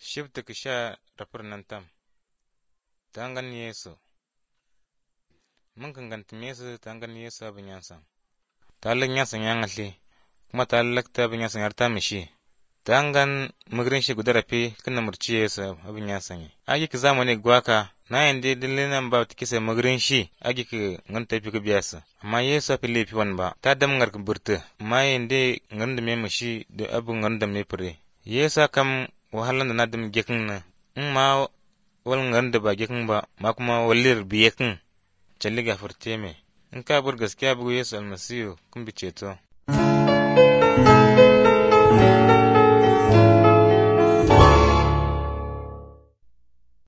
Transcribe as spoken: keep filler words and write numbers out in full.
Shifta kisha rapur nantam. Tangan Yesu. Mun kan ganti Yesu tangan Yesu abin yansan. Talak yansan yangalli kuma talak ta abin yansan yarta mishi. Tangan mugrin shi gudarafi kana murci Yesu abin yansan yi. Agi ki zamani gwaka na yande dalilan ba tikisa mugrin shi agi ki ngan tafi ka biyasa. Amma Yesu afi lefi wan ba. Ta dam ngar ka burta. Amma yande ngan da me mishi da abin ngan da me fure. Yesu kam wahalan da na dam gekin na. In ma wal ngan da ba gekin ba ma kuma walir biyekin. Jalli gafarce me. In ka bar gaskiya bugu Yesu almasihu kun bi ceto.